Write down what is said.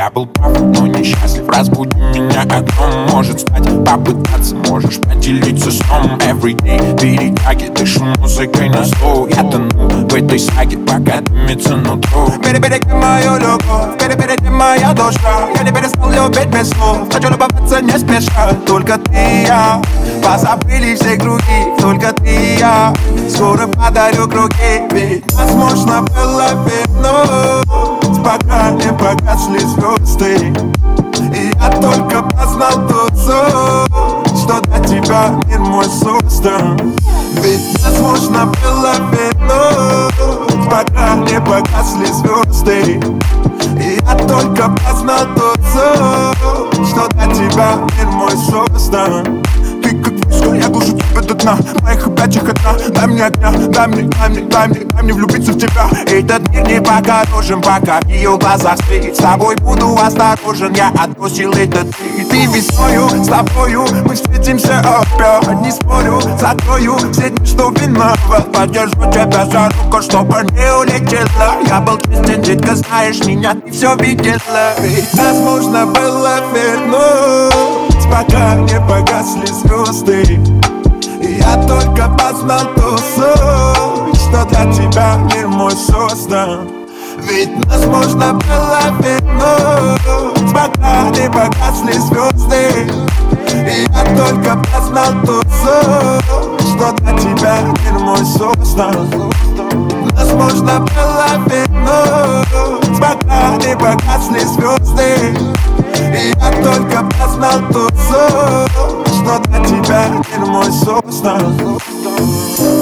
Я был прав, но несчастлив. Разбуди меня огнем, может стать. Попытаться можешь поделиться сном. Every day перетяги, дышу музыкой на слоу. Я тону в этой саге, пока дымится нутро. Перебереги мою любовь, перебереги моя душа. Я не перестал любить без слов, хочу любоваться не спеша. Только ты и я, позабыли все круги. Только ты и я, скоро подарю круги. Ведь возможно было видно, пока не погасли звезды. И я только познал тот сон, что для тебя мир мой создан. Ведь возможно было видно, пока не погасли звезды. И я только познал тот сон, что для тебя мир мой создан. Ты как виска, я глушу тебя до дна. Моих опячих одна, дай мне огня. Дай мне влюбиться в тебя. Этот мир не покорожен, пока в ее глазах свет. С тобой буду осторожен, я отбросил этот мир. Ты весною, с тобою мы встретимся опять. Не спорю, закрою все дни, что виноват. Подержу тебя за руку, чтобы не улетела. Я был честен, детка, знаешь меня, ты все видела. Ведь возможно было вернуть, пока не погасли звезды. И я только познал тот сон, что для тебя мир мой создан. Ведь возможно было вернуть, пока не погасли звезды. И я только познал тот сон, что для тебя мир мой создан. Возможно было вернуть, пока не погасли звезды. И я только познал тот сон, что для тебя мир мой создан.